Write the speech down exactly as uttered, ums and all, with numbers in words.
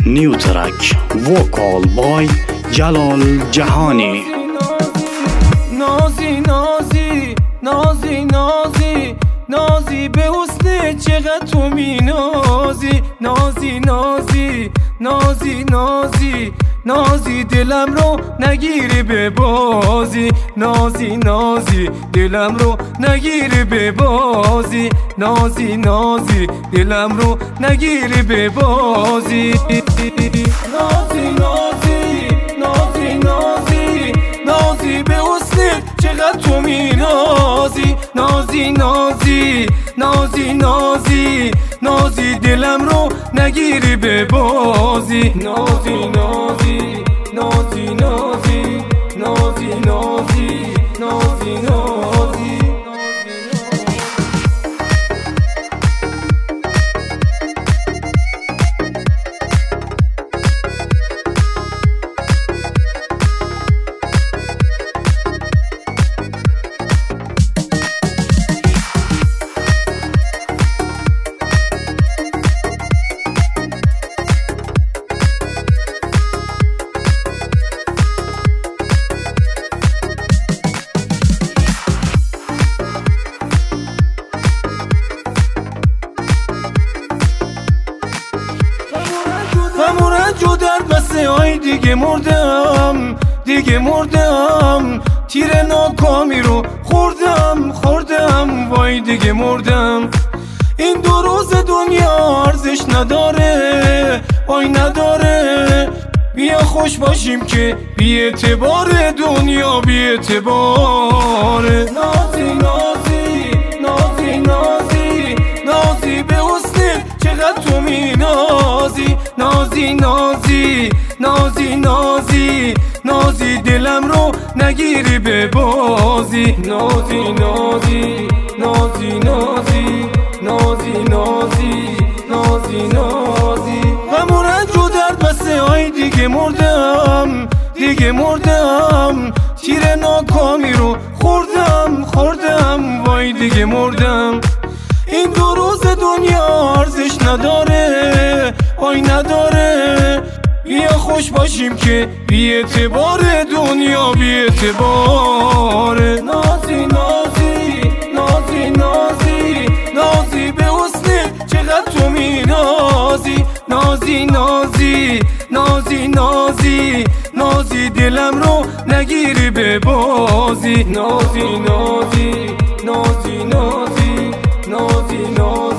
New track vocal by جلال جهانی. نازی نازی نازی نازی نازی به حسن چقدر تو می نازی نازی نازی نازی نازی نازی دلم رو نگیری به بازی نازی نازی دلم رو نگیری به بازی نازی نازی دلم رو نگیری به بازی نازی نازی نازی نازی نازی به حسن چقدر تو می نازی نازی نازی نازی نازی نازی دلم رو نگیری به بازی نازی نازی نازی نازی نازی نازی نازی نازی جو در بسه های دیگه مردم دیگه مردم تیر ناکامی رو خوردم خوردم وای دیگه مردم این دو روز دنیا ارزش نداره وای نداره بیا خوش باشیم که بی اعتبار دنیا بی اعتباره نازی نازی نازی نازی نازی به حسن چقدر تو می نازی نازی نازی نازی نازی نازی دلم رو نگیری به بازی نازی نازی نازی نازی نازی نازی نازی نازی همون رنجو در بسه های دیگه مردم دیگه مردم تیر ناکامی رو خوردم خوردم وای دیگه مردم این دو روز دنیا ارزش نداره وای نداره بیا خوش باشیم که بی اعتبار دنیا بی اعتباره نازی نازی نازی نازی نازی به حسن چقدر تو می نازی نازی نازی نازی نازی نازی دلم رو نگیری به بازی نازی نازی نازی نازی نازی نازی